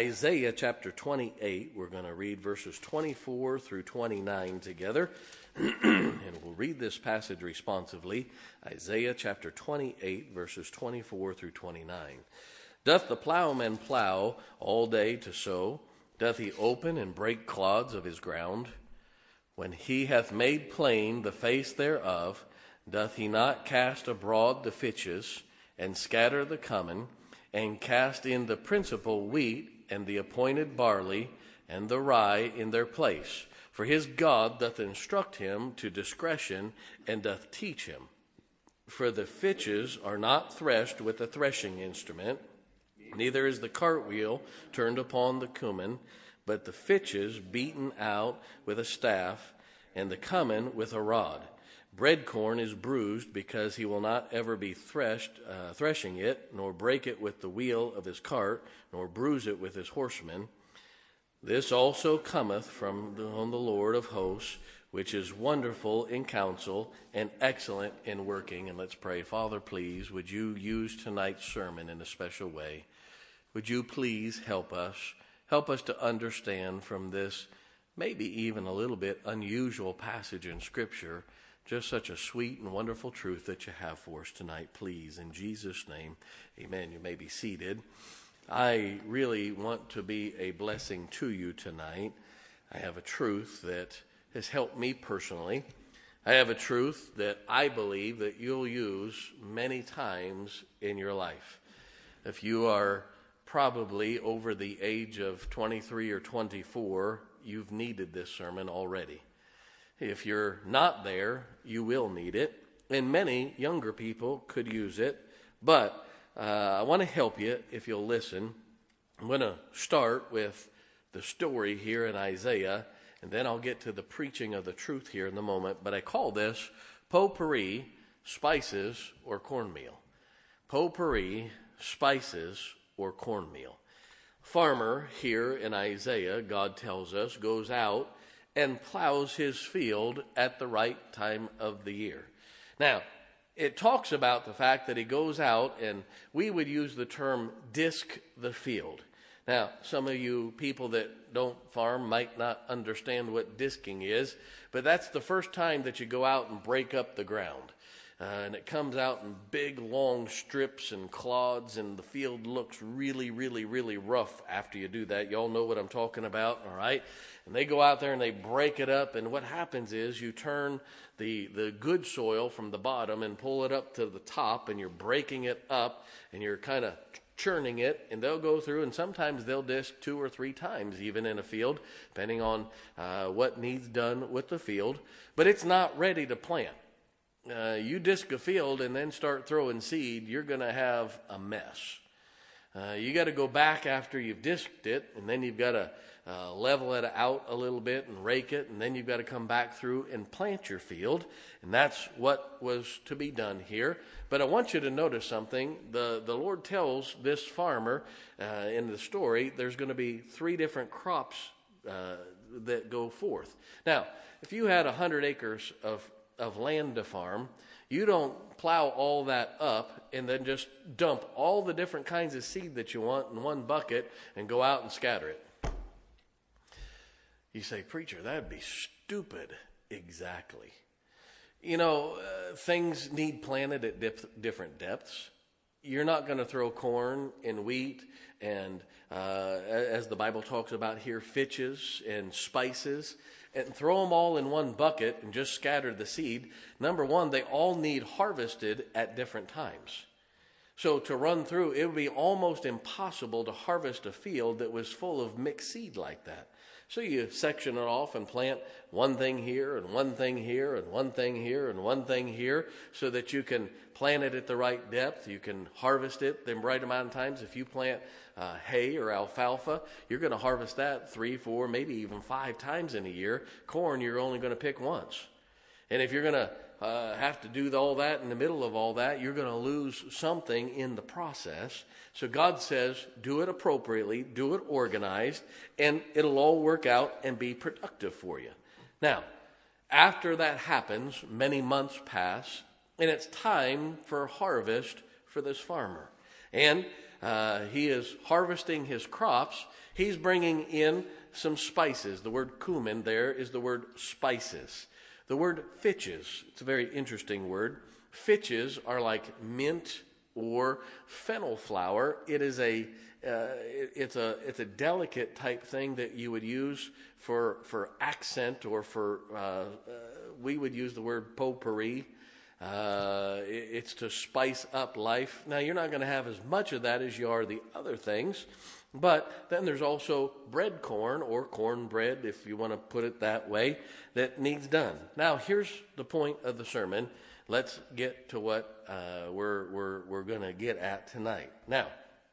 Isaiah chapter 28, we're going to read verses 24 through 29 together, and we'll read this passage responsively. Isaiah chapter 28, verses 24 through 29. Doth the plowman plow all day to sow? Doth he open and break clods of his ground? When he hath made plain the face thereof, doth he not cast abroad the fitches, and scatter the cummin, and cast in the principal wheat, and the appointed barley, and the rye in their place? For his God doth instruct him to discretion, and doth teach him. For the fitches are not threshed with a threshing instrument, neither is the cartwheel turned upon the cummin, but the fitches beaten out with a staff, and the cummin with a rod. Bread corn is bruised, because he will not ever be threshing it, nor break it with the wheel of his cart, nor bruise it with his horsemen. This also cometh from the Lord of hosts, which is wonderful in counsel and excellent in working. And let's pray. Father, please, would you use tonight's sermon in a special way? Would you please help us? Help us to understand from this maybe even a little bit unusual passage in Scripture just such a sweet and wonderful truth that you have for us tonight, please. In Jesus' name, amen. You may be seated. I really want to be a blessing to you tonight. I have a truth that has helped me personally. I have a truth that I believe that you'll use many times in your life. If you are probably over the age of 23 or 24, you've needed this sermon already. If you're not there, you will need it. And many younger people could use it. But I want to help you if you'll listen. I'm going to start with the story here in Isaiah, and then I'll get to the preaching of the truth here in a moment. But I call this potpourri, spices, or cornmeal. Potpourri, spices, or cornmeal. Farmer here in Isaiah, God tells us, goes out and plows his field at the right time of the year. Now, it talks about the fact that he goes out, and we would use the term disc the field. Now, some of you people that don't farm might not understand what disking is, but that's the first time that you go out and break up the ground. And it comes out in big, long strips and clods, and the field looks really, really, really rough after you do that. Y'all know what I'm talking about, all right? And they go out there and they break it up, and what happens is you turn the good soil from the bottom and pull it up to the top, and you're breaking it up, and you're kind of churning it, and they'll go through, and sometimes they'll disc 2 or 3 times even in a field, depending on what needs done with the field. But it's not ready to plant. You disc a field and then start throwing seed, you're going to have a mess. You got to go back after you've disked it, and then you've got to level it out a little bit and rake it, and then you've got to come back through and plant your field. And that's what was to be done here. But I want you to notice something. The Lord tells this farmer in the story there's going to be 3 different crops that go forth. Now, if you had 100 acres of land to farm, you don't plow all that up and then just dump all the different kinds of seed that you want in one bucket and go out and scatter it. You say, preacher, that'd be stupid. Exactly. You know, things need planted at different depths. You're not going to throw corn and wheat and, as the Bible talks about here, fitches and spices, and throw them all in one bucket and just scatter the seed. Number one, they all need harvested at different times. So to run through, it would be almost impossible to harvest a field that was full of mixed seed like that. So you section it off and plant one thing here and one thing here and one thing here and one thing here so that you can plant it at the right depth. You can harvest it the right amount of times. If you plant hay or alfalfa, you're going to harvest that 3, 4, maybe even 5 times in a year. Corn, you're only going to pick once. And if you're going to have to do all that in the middle of all that, you're going to lose something in the process. So God says, do it appropriately, do it organized, and it'll all work out and be productive for you. Now, after that happens, many months pass, and it's time for harvest for this farmer. And he is harvesting his crops. He's bringing in some spices. The word cumin there is the word spices. The word fitches, it's a very interesting word. Fitches are like mint or fennel flower. It is it's a delicate type thing that you would use for accent, or for we would use the word potpourri. It's to spice up life. Now, you're not going to have as much of that as you are the other things, but then there's also bread corn, or cornbread, if you want to put it that way, that needs done. Now, here's the point of the sermon. Let's get to what we're going to get at tonight. Now,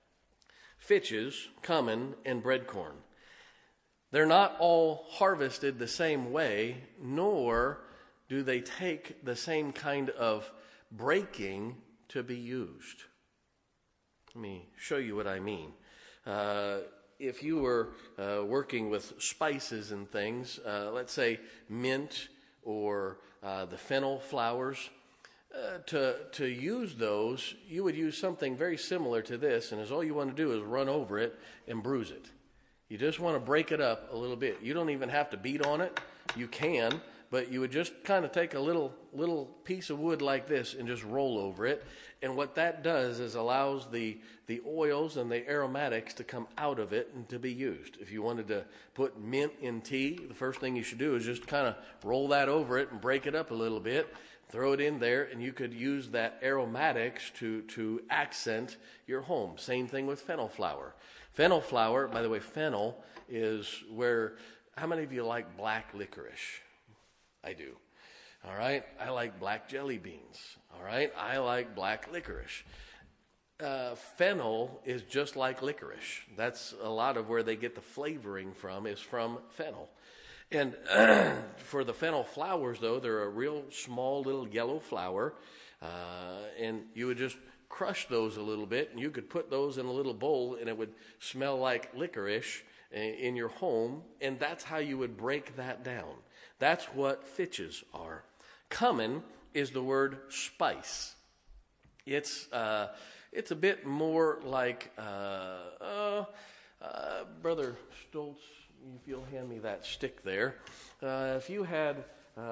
fitches, cumin, and bread corn. They're not all harvested the same way, nor do they take the same kind of breaking to be used. Let me show you what I mean. If you were working with spices and things, let's say mint or the fennel flowers, to use those, you would use something very similar to this, and all you want to do is run over it and bruise it. You just want to break it up a little bit. You don't even have to beat on it. You can, but you would just kind of take a little piece of wood like this and just roll over it. And what that does is allows the oils and the aromatics to come out of it and to be used. If you wanted to put mint in tea, the first thing you should do is just kind of roll that over it and break it up a little bit, throw it in there, and you could use that aromatics to accent your home. Same thing with fennel flower. Fennel flower, by the way, fennel is where, how many of you like black licorice? I do. All right. I like black jelly beans. All right. I like black licorice. Fennel is just like licorice. That's a lot of where they get the flavoring from, is from fennel. And for the fennel flowers, though, they're a real small little yellow flower. And you would just crush those a little bit, and you could put those in a little bowl, and it would smell like licorice in your home. And that's how you would break that down. That's what fitches are. Cumin is the word spice. It's a bit more like, Brother Stoltz, if you'll hand me that stick there. If you had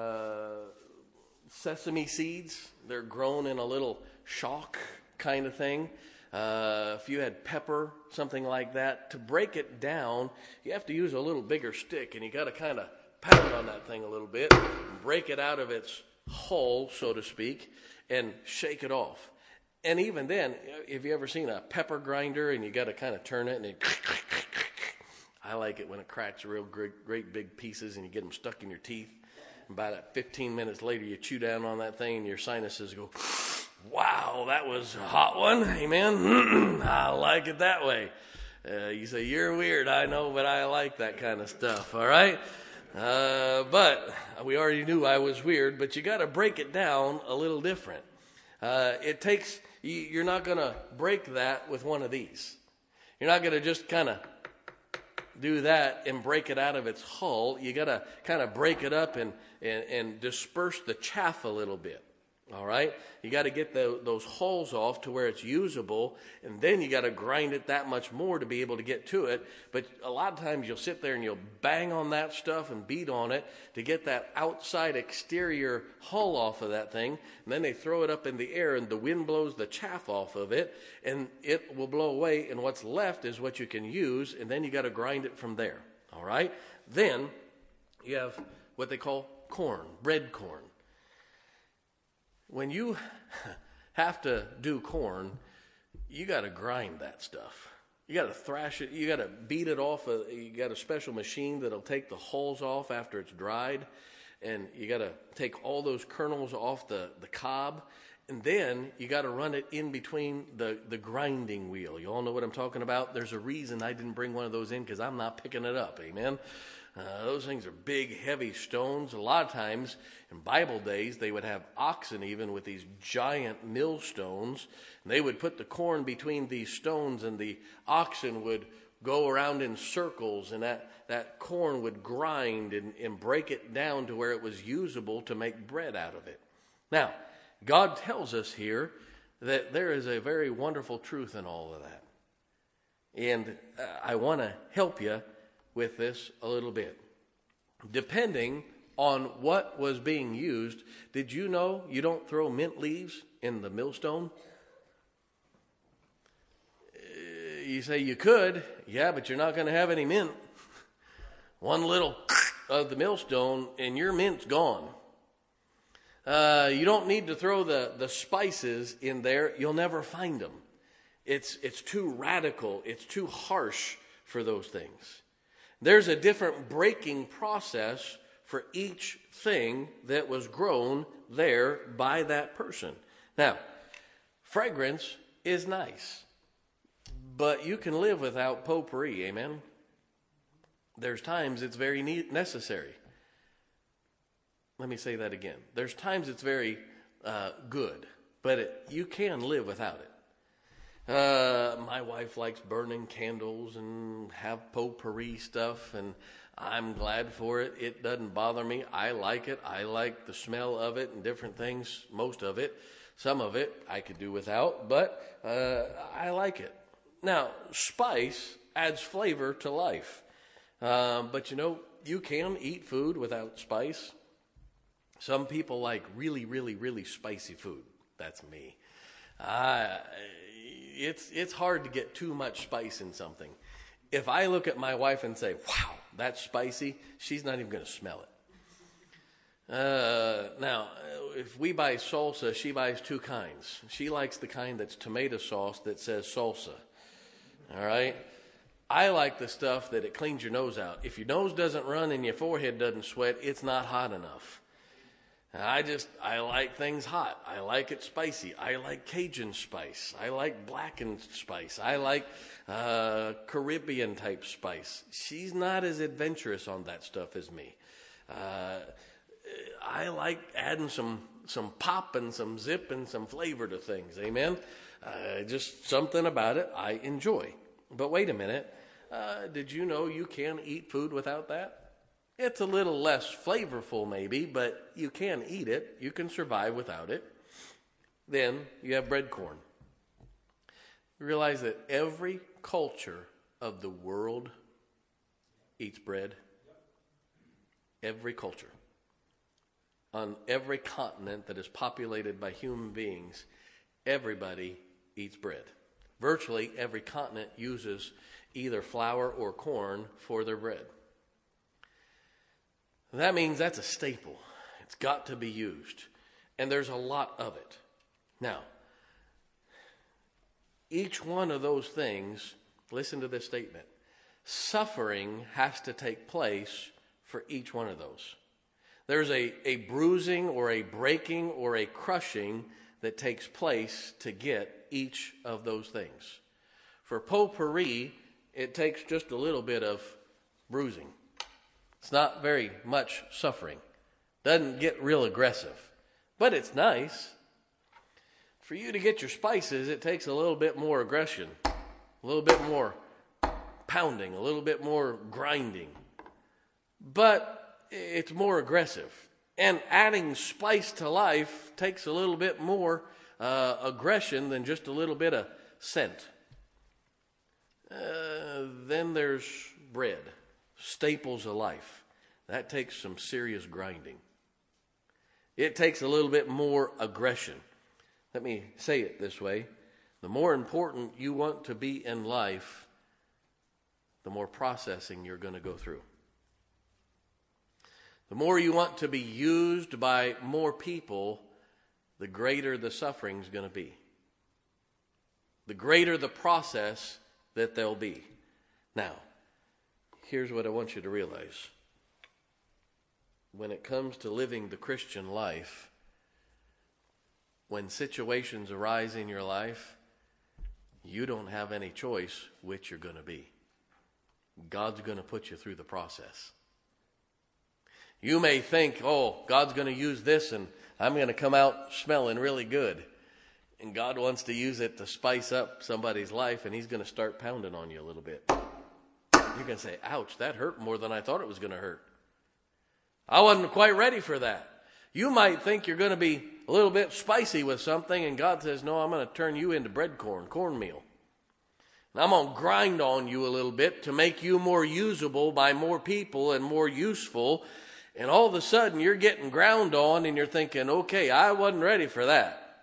sesame seeds, they're grown in a little shock kind of thing. If you had pepper, something like that, to break it down, you have to use a little bigger stick, and you got to kind of pound on that thing a little bit, break it out of its hull, so to speak, and shake it off. And even then, have you ever seen a pepper grinder and you got to kind of turn it and it, I like it when it cracks real great big pieces and you get them stuck in your teeth. And about 15 minutes later, you chew down on that thing and your sinuses go, wow, that was a hot one. Amen. I like it that way. You say, you're weird. I know, but I like that kind of stuff. All right. But we already knew I was weird, but you got to break it down a little different. It takes, you're not going to break that with one of these. You're not going to just kind of do that and break it out of its hull. You got to kind of break it up and disperse the chaff a little bit. All right? You got to get those hulls off to where it's usable, and then you got to grind it that much more to be able to get to it. But a lot of times you'll sit there and you'll bang on that stuff and beat on it to get that outside exterior hull off of that thing, and then they throw it up in the air and the wind blows the chaff off of it, and it will blow away, and what's left is what you can use, and then you got to grind it from there. All right? Then you have what they call corn, bread corn. When you have to do corn, you got to grind that stuff. You got to thrash it. You got to beat it off. You got a special machine that'll take the hulls off after it's dried. And you got to take all those kernels off the cob. And then you got to run it in between the grinding wheel. You all know what I'm talking about? There's a reason I didn't bring one of those in, because I'm not picking it up. Amen? Those things are big, heavy stones. A lot of times in Bible days, they would have oxen even with these giant millstones. And they would put the corn between these stones, and the oxen would go around in circles, and that corn would grind and break it down to where it was usable to make bread out of it. Now, God tells us here that there is a very wonderful truth in all of that. And I want to help you with this a little bit. Depending on what was being used, did you know you don't throw mint leaves in the millstone? You say you could, yeah, but you're not going to have any mint. One little of the millstone and your mint's gone. You don't need to throw the spices in there. You'll never find them. It's too radical. It's too harsh for those things. There's a different breaking process for each thing that was grown there by that person. Now, fragrance is nice, but you can live without potpourri, amen? There's times it's very necessary. Let me say that again. There's times it's very good, but you can live without it. My wife likes burning candles and have potpourri stuff, and I'm glad for it. It doesn't bother me. I like it. I like the smell of it and different things, most of it. Some of it I could do without, but I like it. Now, spice adds flavor to life. But you can eat food without spice. Some people like really, really, really spicy food. That's me. It's hard to get too much spice in something. If I look at my wife and say, wow, that's spicy, she's not even going to smell it. Now, if we buy salsa, she buys two kinds. She likes the kind that's tomato sauce that says salsa. All right? I like the stuff that it cleans your nose out. If your nose doesn't run and your forehead doesn't sweat, it's not hot enough. I like things hot. I like it spicy. I like Cajun spice. I like blackened spice. I like Caribbean type spice. She's not as adventurous on that stuff as me. I like adding some pop and some zip and some flavor to things. Amen? Just something about it I enjoy. But wait a minute. Did you know you can eat food without that? It's a little less flavorful maybe, but you can eat it. You can survive without it. Then you have bread corn. You realize that every culture of the world eats bread. Every culture. On every continent that is populated by human beings, everybody eats bread. Virtually every continent uses either flour or corn for their bread. That means that's a staple. It's got to be used. And there's a lot of it. Now, each one of those things, listen to this statement. Suffering has to take place for each one of those. There's a bruising or a breaking or a crushing that takes place to get each of those things. For potpourri, it takes just a little bit of bruising. It's not very much suffering. Doesn't get real aggressive. But it's nice. For you to get your spices, it takes a little bit more aggression. A little bit more pounding. A little bit more grinding. But it's more aggressive. And adding spice to life takes a little bit more aggression than just a little bit of scent. Then there's bread. Staples of life. That takes some serious grinding. It takes a little bit more aggression. Let me say it this way. The more important you want to be in life, the more processing you're going to go through. The more you want to be used by more people, the greater the suffering is going to be. The greater the process that there'll be. Now, here's what I want you to realize. When it comes to living the Christian life, when situations arise in your life, you don't have any choice which you're going to be. God's going to put you through the process. You may think, oh, God's going to use this and I'm going to come out smelling really good. And God wants to use it to spice up somebody's life, and he's going to start pounding on you a little bit. You're going to say, ouch, that hurt more than I thought it was going to hurt. I wasn't quite ready for that. You might think you're going to be a little bit spicy with something, and God says, no, I'm going to turn you into bread corn, cornmeal. And I'm going to grind on you a little bit to make you more usable by more people and more useful. And all of a sudden you're getting ground on and you're thinking, okay, I wasn't ready for that.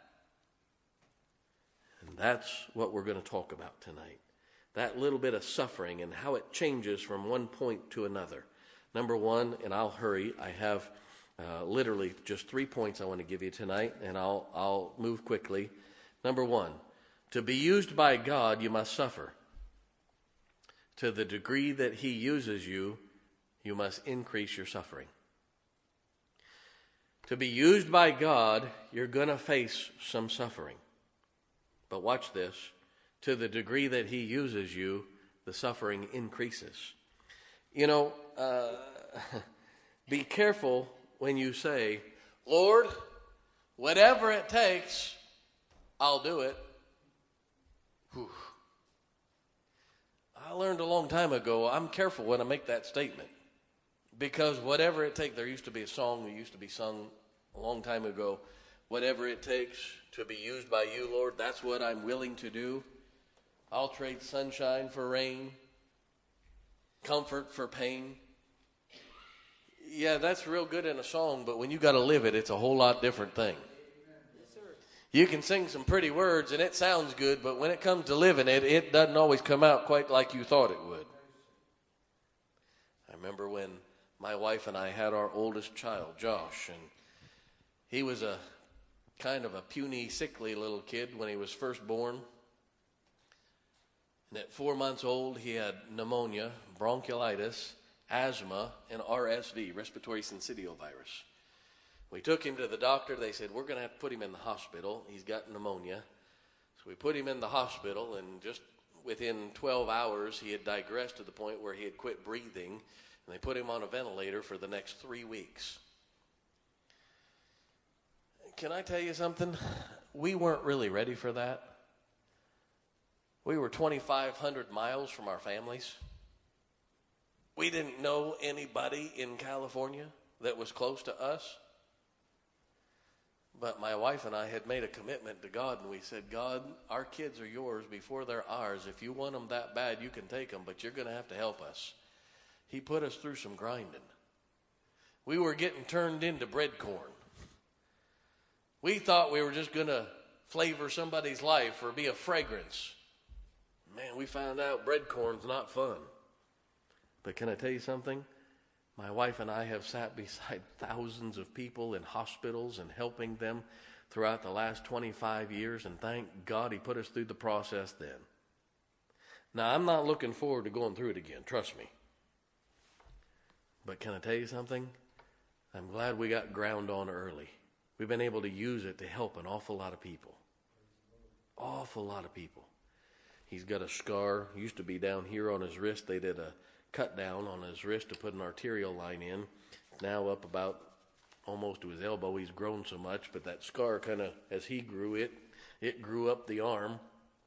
And that's what we're going to talk about tonight. That little bit of suffering and how it changes from one point to another. Number one, and I'll hurry, I have literally just 3 points I want to give you tonight, and I'll move quickly. Number one, to be used by God, you must suffer. To the degree that He uses you, you must increase your suffering. To be used by God, you're going to face some suffering. But watch this. To the degree that He uses you, the suffering increases. You know, be careful when you say, Lord, whatever it takes, I'll do it. Whew. I learned a long time ago, I'm careful when I make that statement. Because whatever it takes, there used to be a song that used to be sung a long time ago. Whatever it takes to be used by you, Lord, that's what I'm willing to do. I'll trade sunshine for rain, comfort for pain. Yeah, that's real good in a song, but when you got to live it, it's a whole lot different thing. You can sing some pretty words and it sounds good, but when it comes to living it, it doesn't always come out quite like you thought it would. I remember when my wife and I had our oldest child, Josh, and he was a kind of a puny, sickly little kid when he was first born. And at 4 months old, he had pneumonia, bronchiolitis, asthma, and RSV, respiratory syncytial virus. We took him to the doctor. They said, we're going to have to put him in the hospital. He's got pneumonia. So we put him in the hospital, and just within 12 hours, he had digressed to the point where he had quit breathing, and they put him on a ventilator for the next 3 weeks. Can I tell you something? We weren't really ready for that. We were 2,500 miles from our families. We didn't know anybody in California that was close to us. But my wife and I had made a commitment to God, and we said, God, our kids are yours before they're ours. If you want them that bad, you can take them, but you're going to have to help us. He put us through some grinding. We were getting turned into bread corn. We thought we were just going to flavor somebody's life or be a fragrance. Man, we found out bread corn's not fun. But can I tell you something? My wife and I have sat beside thousands of people in hospitals and helping them throughout the last 25 years, and thank God He put us through the process then. Now, I'm not looking forward to going through it again, trust me. But can I tell you something? I'm glad we got ground on early. We've been able to use it to help an awful lot of people. Awful lot of people. He's got a scar, used to be down here on his wrist. They did a cut down on his wrist to put an arterial line in. Now up about almost to his elbow. He's grown so much, but that scar kind of, as he grew, it grew up the arm.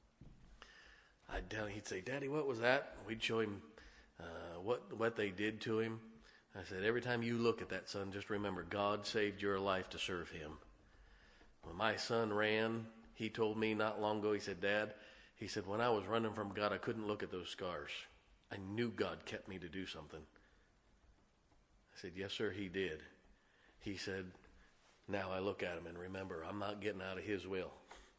He'd say, Daddy, what was that? We'd show him what they did to him. I said, every time you look at that, son, just remember God saved your life to serve Him. When my son ran, he told me not long ago, he said, Dad, he said, when I was running from God, I couldn't look at those scars. I knew God kept me to do something. I said, yes, sir, He did. He said, now I look at him and remember, I'm not getting out of His will.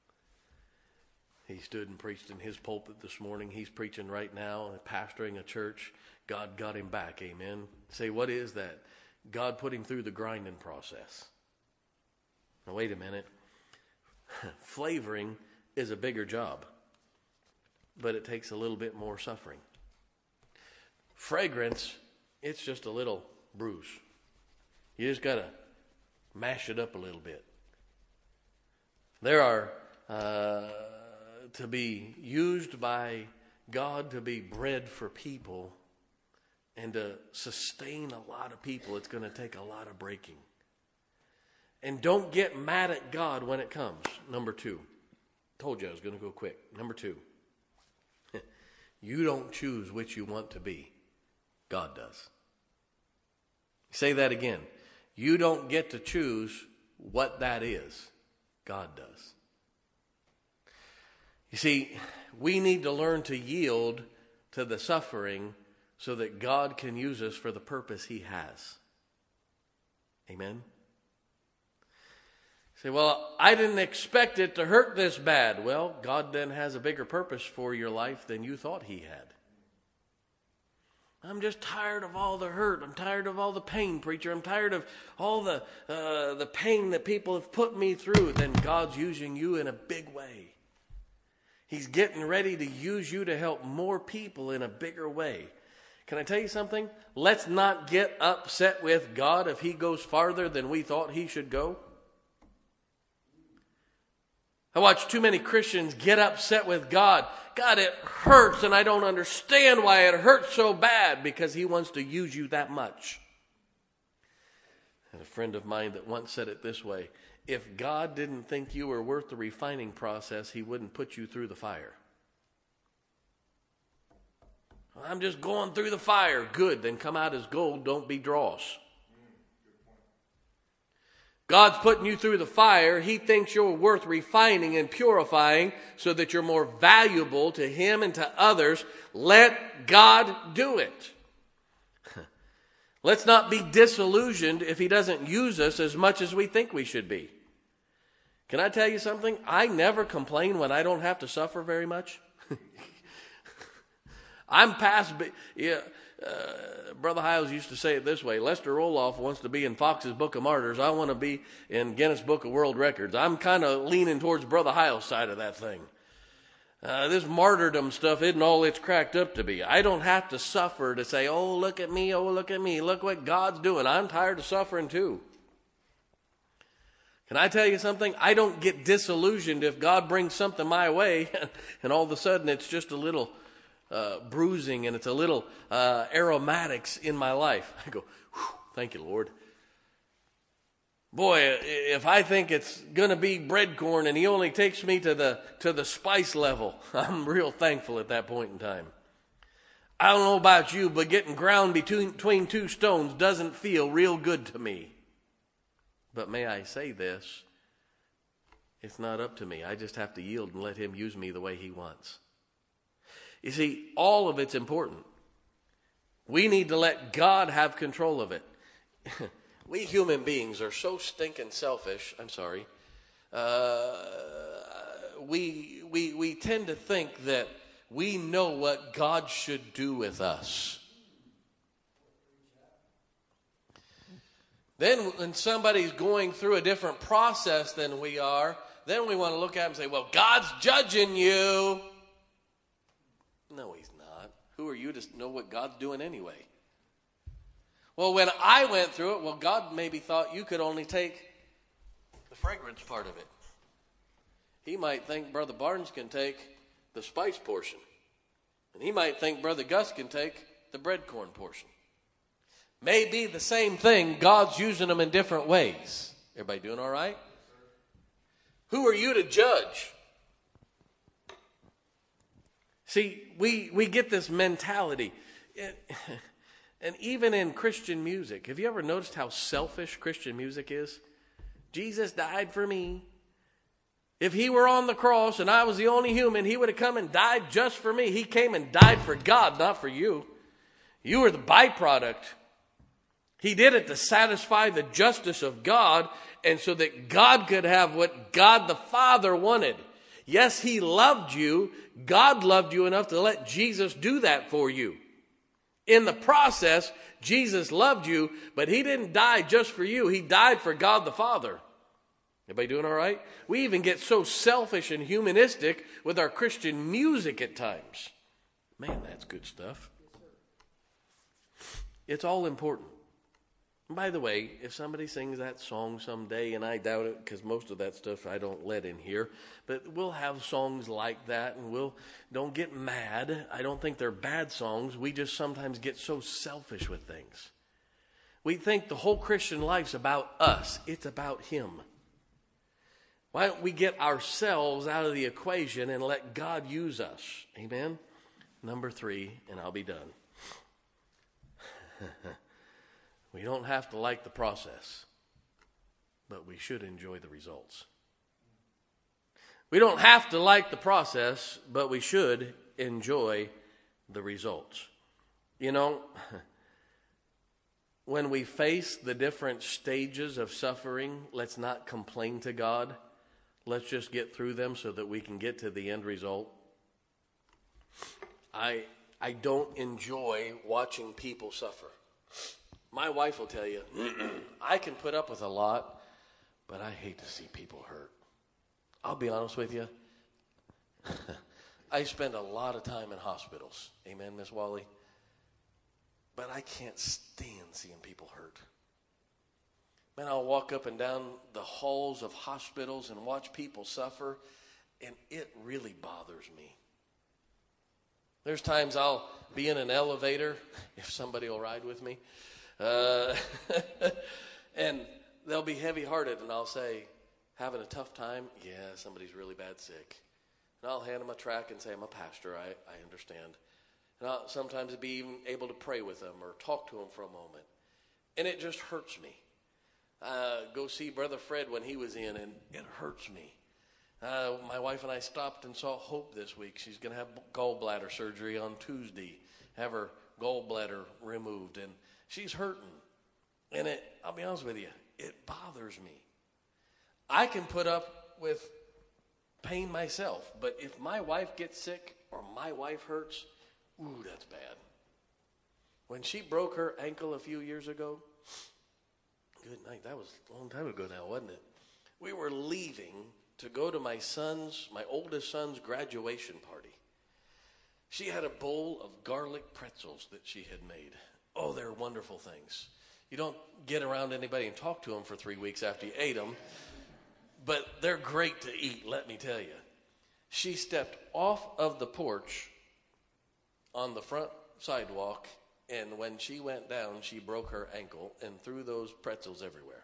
He stood and preached in his pulpit this morning. He's preaching right now, pastoring a church. God got him back, amen. Say, what is that? God put him through the grinding process. Now, wait a minute. Flavoring is a bigger job, but it takes a little bit more suffering. Fragrance, it's just a little bruise. You just got to mash it up a little bit. There are, to be used by God to be bread for people and to sustain a lot of people, it's going to take a lot of breaking. And don't get mad at God when it comes. Number 2. Told you I was going to go quick. Number 2. You don't choose which you want to be. God does. Say that again. You don't get to choose what that is. God does. You see, we need to learn to yield to the suffering so that God can use us for the purpose He has. Amen? Say, well, I didn't expect it to hurt this bad. Well, God then has a bigger purpose for your life than you thought He had. I'm just tired of all the hurt. I'm tired of all the pain, preacher. I'm tired of all the pain that people have put me through. Then God's using you in a big way. He's getting ready to use you to help more people in a bigger way. Can I tell you something? Let's not get upset with God if He goes farther than we thought He should go. I watch too many Christians get upset with God. God, it hurts and I don't understand why it hurts so bad, because He wants to use you that much. And a friend of mine that once said it this way: if God didn't think you were worth the refining process, He wouldn't put you through the fire. I'm just going through the fire. Good, then come out as gold, don't be dross. God's putting you through the fire. He thinks you're worth refining and purifying so that you're more valuable to Him and to others. Let God do it. Let's not be disillusioned if He doesn't use us as much as we think we should be. Can I tell you something? I never complain when I don't have to suffer very much. I'm past... Brother Hiles used to say it this way: Lester Roloff wants to be in Fox's Book of Martyrs. I want to be in Guinness Book of World Records. I'm kind of leaning towards Brother Hiles' side of that thing. This martyrdom stuff isn't all it's cracked up to be. I don't have to suffer to say, oh, look at me, look what God's doing. I'm tired of suffering too. Can I tell you something? I don't get disillusioned if God brings something my way and all of a sudden it's just a little bruising and it's a little aromatics in my life. I go, thank you, Lord. Boy, if I think it's going to be bread corn and He only takes me to the spice level, I'm real thankful at that point in time. I don't know about you, but getting ground between two stones doesn't feel real good to me. But may I say this, it's not up to me. I just have to yield and let Him use me the way He wants. You see, all of it's important. We need to let God have control of it. We human beings are so stinking selfish. I'm sorry. We tend to think that we know what God should do with us. Then when somebody's going through a different process than we are, then we want to look at them and say, well, God's judging you. No, He's not. Who are you to know what God's doing anyway? Well, when I went through it, well, God maybe thought you could only take the fragrance part of it. He might think Brother Barnes can take the spice portion. And He might think Brother Gus can take the bread corn portion. May be the same thing. God's using them in different ways. Everybody doing all right? Who are you to judge? See, we get this mentality. And even in Christian music, have you ever noticed how selfish Christian music is? Jesus died for me. If He were on the cross and I was the only human, He would have come and died just for me. He came and died for God, not for you. You were the byproduct. He did it to satisfy the justice of God and so that God could have what God the Father wanted. Yes, He loved you. God loved you enough to let Jesus do that for you. In the process, Jesus loved you, but He didn't die just for you. He died for God the Father. Everybody doing all right? We even get so selfish and humanistic with our Christian music at times. Man, that's good stuff. It's all important. And by the way, if somebody sings that song someday, and I doubt it because most of that stuff I don't let in here, but we'll have songs like that, and don't get mad. I don't think they're bad songs. We just sometimes get so selfish with things. We think the whole Christian life's about us. It's about Him. Why don't we get ourselves out of the equation and let God use us? Amen? Number 3, and I'll be done. We don't have to like the process, but we should enjoy the results. We don't have to like the process, but we should enjoy the results. You know, when we face the different stages of suffering, let's not complain to God. Let's just get through them so that we can get to the end result. I don't enjoy watching people suffer. My wife will tell you, I can put up with a lot, but I hate to see people hurt. I'll be honest with you. I spend a lot of time in hospitals. Amen, Miss Wally? But I can't stand seeing people hurt. Man, I'll walk up and down the halls of hospitals and watch people suffer, and it really bothers me. There's times I'll be in an elevator, if somebody will ride with me, and they'll be heavy-hearted, and I'll say, having a tough time? Yeah, somebody's really bad sick. And I'll hand them a tract and say, I'm a pastor, I understand. And I'll sometimes be even able to pray with them or talk to them for a moment. And it just hurts me. Go see Brother Fred when he was in, and it hurts me. My wife and I stopped and saw Hope this week. She's going to have gallbladder surgery on Tuesday, have her gallbladder removed, and she's hurting. And I'll be honest with you, it bothers me. I can put up with pain myself, but if my wife gets sick or my wife hurts, ooh, that's bad. When she broke her ankle a few years ago, good night, that was a long time ago now, wasn't it? We were leaving to go to my oldest son's graduation party. She had a bowl of garlic pretzels that she had made. Oh, they're wonderful things. You don't get around anybody and talk to them for 3 weeks after you ate them, but they're great to eat, let me tell you. She stepped off of the porch on the front sidewalk, and when she went down, she broke her ankle and threw those pretzels everywhere.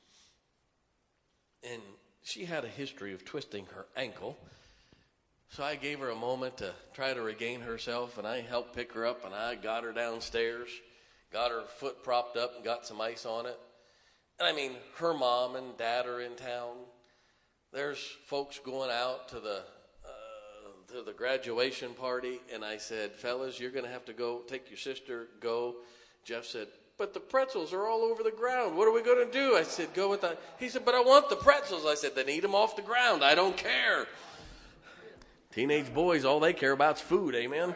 And she had a history of twisting her ankle, so I gave her a moment to try to regain herself, and I helped pick her up, and I got her downstairs, got her foot propped up and got some ice on it. And I mean, her mom and dad are in town. There's folks going out to the graduation party, and I said, fellas, you're going to have to go, take your sister, go. Jeff said, but the pretzels are all over the ground. What are we going to do? I said, go with that. He said, but I want the pretzels. I said, then eat them off the ground. I don't care. Teenage boys, all they care about is food, amen?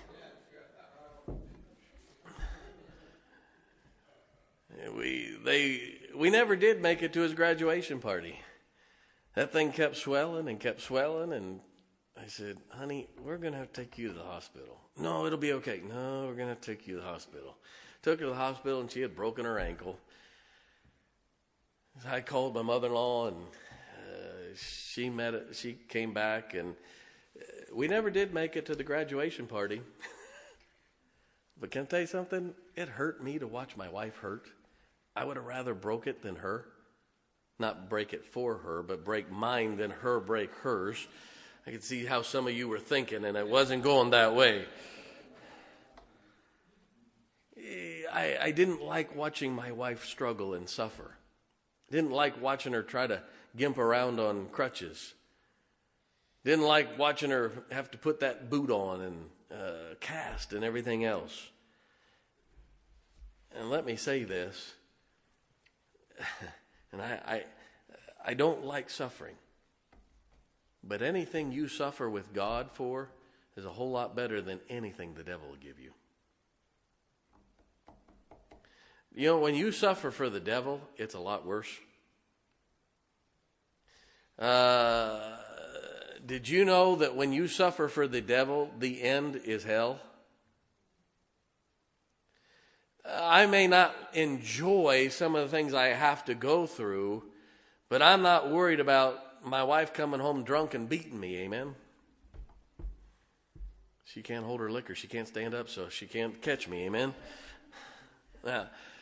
We never did make it to his graduation party. That thing kept swelling, and I said, honey, we're going to have to take you to the hospital. No, it'll be okay. No, we're going to have to take you to the hospital. Took her to the hospital, and she had broken her ankle. I called my mother-in-law, and she came back, and we never did make it to the graduation party. But can I tell you something? It hurt me to watch my wife hurt. I would have rather broke it than her. Not break it for her, but break mine than her break hers. I could see how some of you were thinking, and it wasn't going that way. I didn't like watching my wife struggle and suffer. Didn't like watching her try to gimp around on crutches. Didn't like watching her have to put that boot on and cast and everything else. And let me say this, and I don't like suffering. But anything you suffer with God for is a whole lot better than anything the devil will give you. You know, when you suffer for the devil, it's a lot worse. Did you know that when you suffer for the devil, the end is hell? I may not enjoy some of the things I have to go through, but I'm not worried about my wife coming home drunk and beating me, amen? She can't hold her liquor. She can't stand up, so she can't catch me, amen? Now,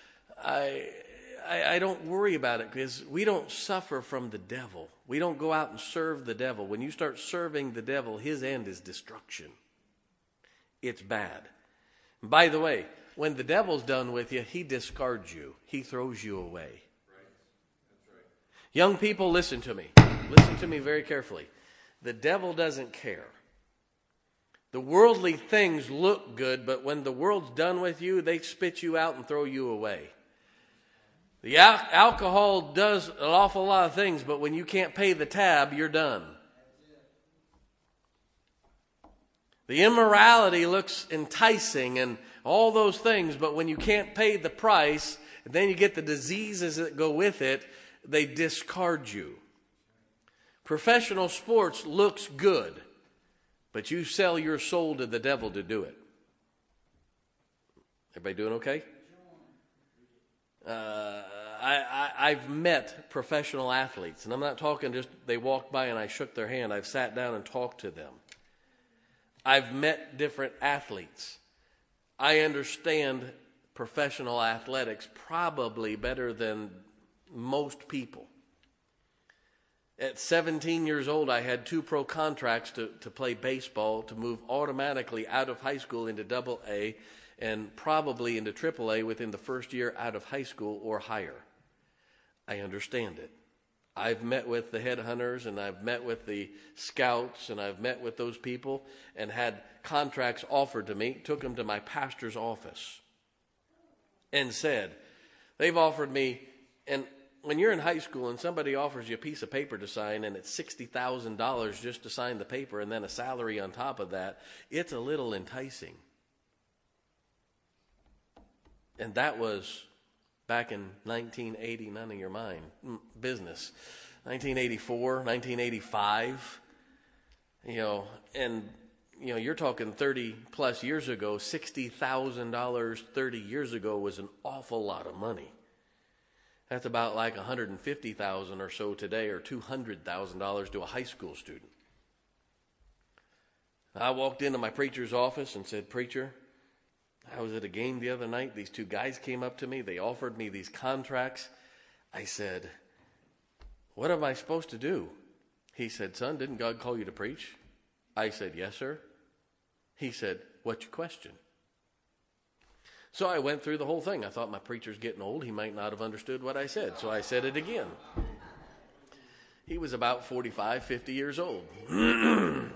I don't worry about it because we don't suffer from the devil. We don't go out and serve the devil. When you start serving the devil, his end is destruction. It's bad. By the way, when the devil's done with you, he discards you. He throws you away. Right. That's right. Young people, listen to me. Listen to me very carefully. The devil doesn't care. The worldly things look good, but when the world's done with you, they spit you out and throw you away. The alcohol does an awful lot of things, but when you can't pay the tab, you're done. The immorality looks enticing and all those things, but when you can't pay the price, and then you get the diseases that go with it, they discard you. Professional sports looks good, but you sell your soul to the devil to do it. Everybody doing okay? I've met professional athletes, and I'm not talking just they walked by and I shook their hand. I've sat down and talked to them. I've met different athletes. I understand professional athletics probably better than most people. At 17 years old, I had 2 pro contracts to play baseball, to move automatically out of high school into AA and probably into AAA within the first year out of high school or higher. I understand it. I've met with the headhunters and I've met with the scouts and I've met with those people and had contracts offered to me, took them to my pastor's office and said, they've offered me, and when you're in high school and somebody offers you a piece of paper to sign and it's $60,000 just to sign the paper and then a salary on top of that, it's a little enticing. And that was back in 1980, none of your mind business. 1984, 1985, you're talking 30 plus years ago, $60,000 30 years ago was an awful lot of money. That's about like $150,000 or so today, or $200,000 to a high school student. I walked into my preacher's office and said, "Preacher, I was at a game the other night. These 2 guys came up to me. They offered me these contracts." I said, "What am I supposed to do?" He said, "Son, didn't God call you to preach?" I said, "Yes, sir." He said, "What's your question?" So I went through the whole thing. I thought my preacher's getting old. He might not have understood what I said. So I said it again. He was about 45, 50 years old. Yeah.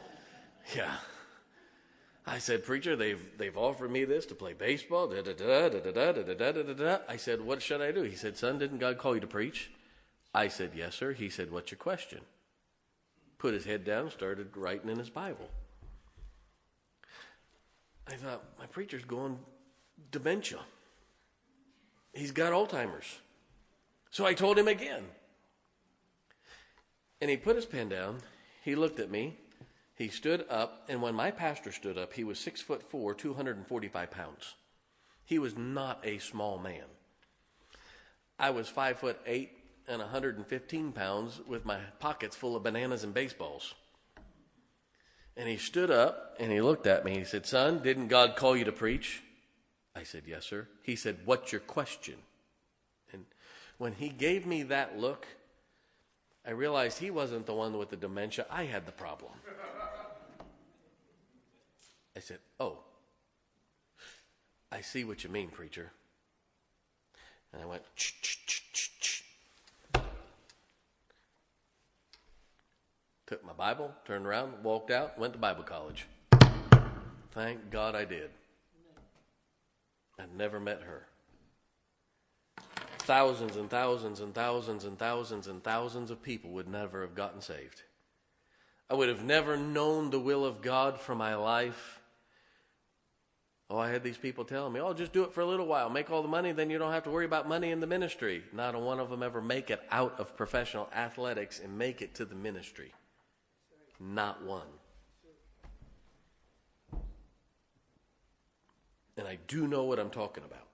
I said, "Preacher, they've offered me this to play baseball. Da, da, da, da, da, da, da, da, da, da, da." I said, "What should I do?" He said, "Son, didn't God call you to preach?" I said, "Yes, sir." He said, "What's your question?" Put his head down, started writing in his Bible. I thought, my preacher's going dementia. He's got Alzheimer's. So I told him again. And he put his pen down. He looked at me. He stood up. And when my pastor stood up, he was 6'4", 245 pounds. He was not a small man. I was 5'8" and 115 pounds with my pockets full of bananas and baseballs. And he stood up and he looked at me. He said, "Son, didn't God call you to preach?" I said, "Yes, sir." He said, "What's your question?" And when he gave me that look, I realized he wasn't the one with the dementia. I had the problem. I said, "Oh, I see what you mean, preacher." And I went, ch. Took my Bible, turned around, walked out, went to Bible college. Thank God I did. I'd never met her. Thousands and thousands and thousands and thousands and thousands of people would never have gotten saved. I would have never known the will of God for my life. Oh, I had these people telling me, "Oh, just do it for a little while. Make all the money, then you don't have to worry about money in the ministry." Not a one of them ever make it out of professional athletics and make it to the ministry. Not one. And I do know what I'm talking about.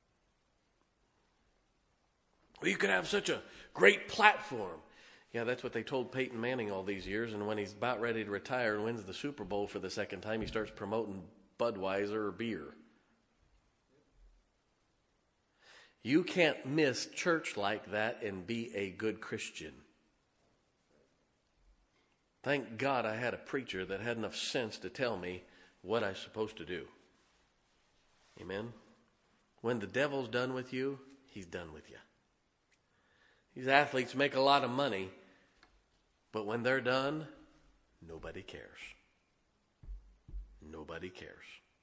Well, you could have such a great platform. Yeah, that's what they told Peyton Manning all these years. And when he's about ready to retire and wins the Super Bowl for the second time, he starts promoting Budweiser or beer. You can't miss church like that and be a good Christian. Thank God I had a preacher that had enough sense to tell me what I'm supposed to do. Amen? When the devil's done with you, he's done with you. These athletes make a lot of money, but when they're done, nobody cares. Nobody cares.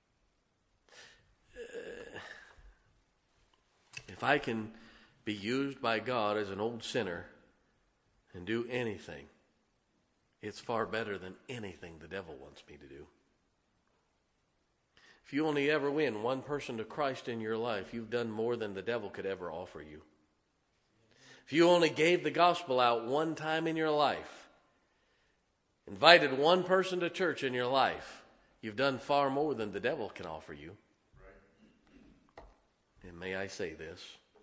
If I can be used by God as an old sinner and do anything, it's far better than anything the devil wants me to do. If you only ever win one person to Christ in your life, you've done more than the devil could ever offer you. If you only gave the gospel out one time in your life, invited one person to church in your life, you've done far more than the devil can offer you. And may I say this?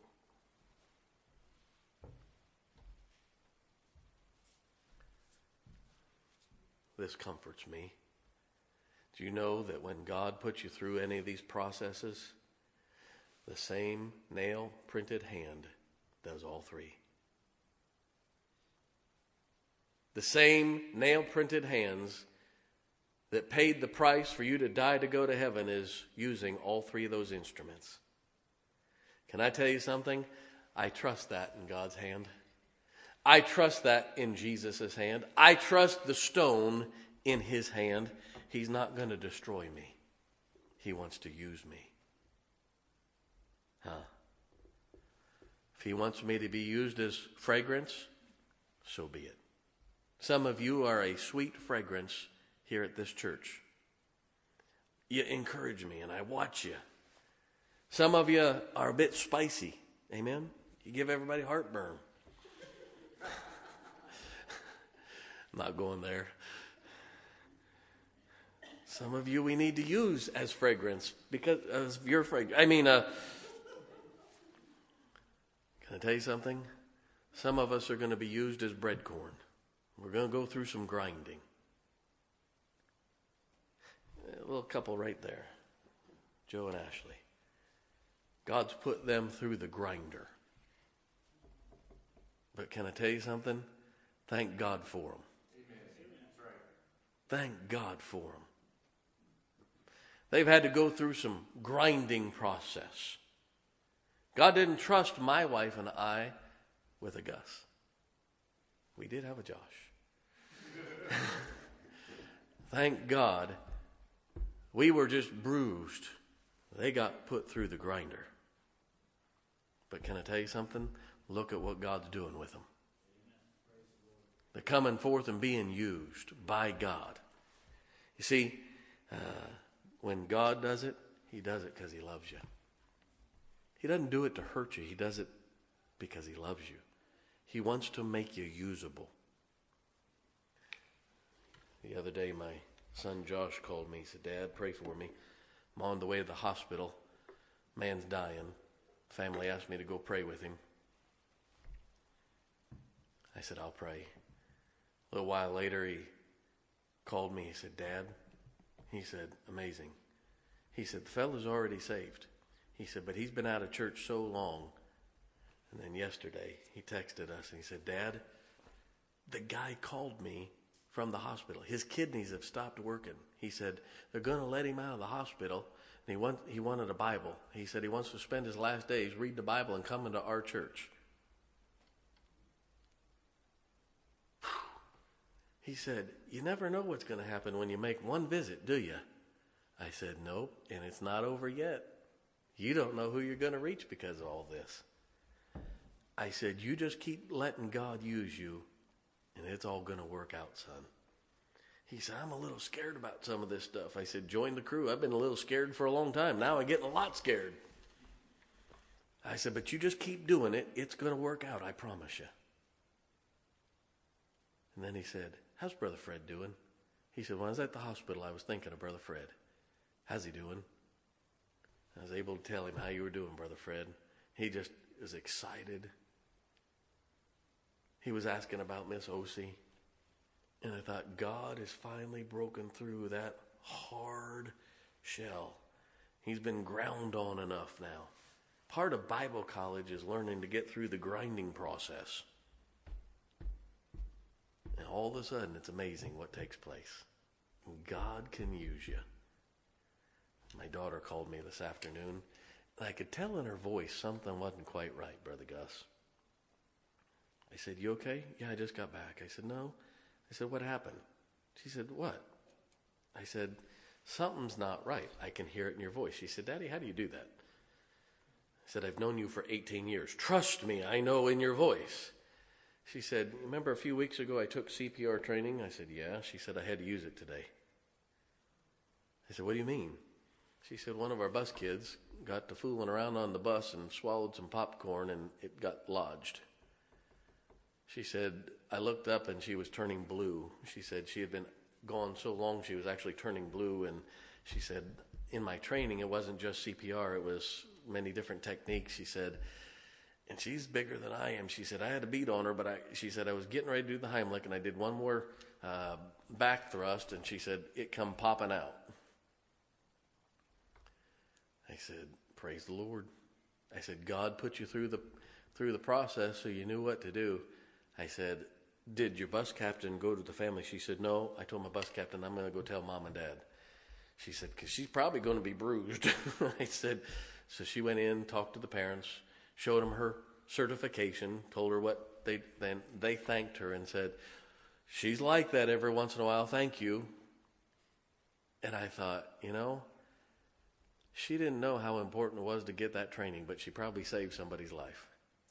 This comforts me. Do you know that when God puts you through any of these processes, the same nail-printed hand does all three? The same nail-printed hands that paid the price for you to die to go to heaven is using all three of those instruments. Can I tell you something? I trust that in God's hand. I trust that in Jesus' hand. I trust the stone in his hand. He's not going to destroy me. He wants to use me. If he wants me to be used as fragrance, so be it. Some of you are a sweet fragrance here at this church. You encourage me and I watch you. Some of you are a bit spicy. Amen? You give everybody heartburn. I'm not going there. Some of you we need to use as fragrance because of your fragrance. Can I tell you something? Some of us are going to be used as bread corn. We're going to go through some grinding. A little couple right there, Joe and Ashley. God's put them through the grinder. But can I tell you something? Thank God for them. Thank God for them. They've had to go through some grinding process. God didn't trust my wife and I with a Gus. We did have a Josh. Thank God we were just bruised. They got put through the grinder. But can I tell you something? Look at what God's doing with them. They're coming forth and being used by God. You see, when God does it, he does it because he loves you. He doesn't do it to hurt you. He does it because he loves you. He wants to make you usable. The other day, my son Josh called me. He said, "Dad, pray for me. I'm on the way to the hospital. Man's dying. Family asked me to go pray with him." I said, "I'll pray." A little while later, he called me. He said, "Dad," he said, "amazing." He said, "The fella's already saved." He said, "But he's been out of church so long." And then yesterday, he texted us and he said, "Dad, the guy called me from the hospital. His kidneys have stopped working." He said, "They're going to let him out of the hospital." And he wanted a Bible. He said he wants to spend his last days reading the Bible and coming to our church. He said, "You never know what's going to happen when you make one visit, do you?" I said, "Nope, and it's not over yet. You don't know who you're going to reach because of all this." I said, "You just keep letting God use you, and it's all going to work out, son." He said, "I'm a little scared about some of this stuff." I said, "Join the crew. I've been a little scared for a long time. Now I'm getting a lot scared." I said, "But you just keep doing it. It's going to work out, I promise you." And then he said, "How's Brother Fred doing?" He said, "When I was at the hospital, I was thinking of Brother Fred. How's he doing?" I was able to tell him how you were doing, Brother Fred. He just was excited. He was asking about Miss O.C. And I thought, God has finally broken through that hard shell. He's been ground on enough now. Part of Bible college is learning to get through the grinding process. And all of a sudden, it's amazing what takes place. God can use you. My daughter called me this afternoon, and I could tell in her voice something wasn't quite right, Brother Gus. I said, "You okay?" "Yeah, I just got back." I said, "No." I said, "What happened?" She said, what? I said, something's not right. I can hear it in your voice. She said, Daddy, how do you do that? I said, I've known you for 18 years. Trust me, I know in your voice. She said, remember a few weeks ago I took CPR training? I said, yeah. She said, I had to use it today. I said, what do you mean? She said, one of our bus kids got to fooling around on the bus and swallowed some popcorn and it got lodged. She said, I looked up and she was turning blue. She said she had been gone so long she was actually turning blue. And she said, in my training, it wasn't just CPR. It was many different techniques. She said, and she's bigger than I am. She said, I had a beat on her, but she said, I was getting ready to do the Heimlich, and I did one more back thrust, and she said, it come popping out. I said, praise the Lord. I said, God put you through the process so you knew what to do. I said, did your bus captain go to the family? She said, no. I told my bus captain, I'm going to go tell Mom and Dad. She said, because she's probably going to be bruised. I said, so she went in, talked to the parents, showed them her certification, told her what they thanked her and said, she's like that every once in a while, thank you. And I thought, she didn't know how important it was to get that training, but she probably saved somebody's life.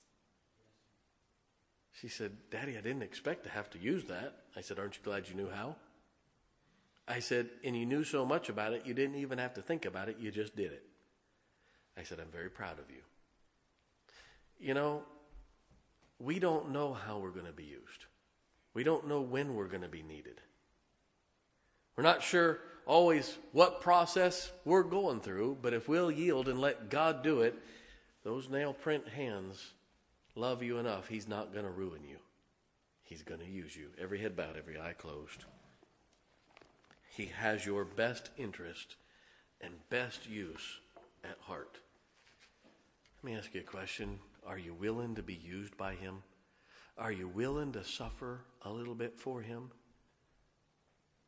She said, Daddy, I didn't expect to have to use that. I said, aren't you glad you knew how? I said, and you knew so much about it, you didn't even have to think about it, you just did it. I said, I'm very proud of you. We don't know how we're going to be used. We don't know when we're going to be needed. We're not sure always what process we're going through, but if we'll yield and let God do it, those nail print hands love you enough. He's not going to ruin you. He's going to use you. Every head bowed, every eye closed. He has your best interest and best use at heart. Let me ask you a question. Are you willing to be used by him? Are you willing to suffer a little bit for him?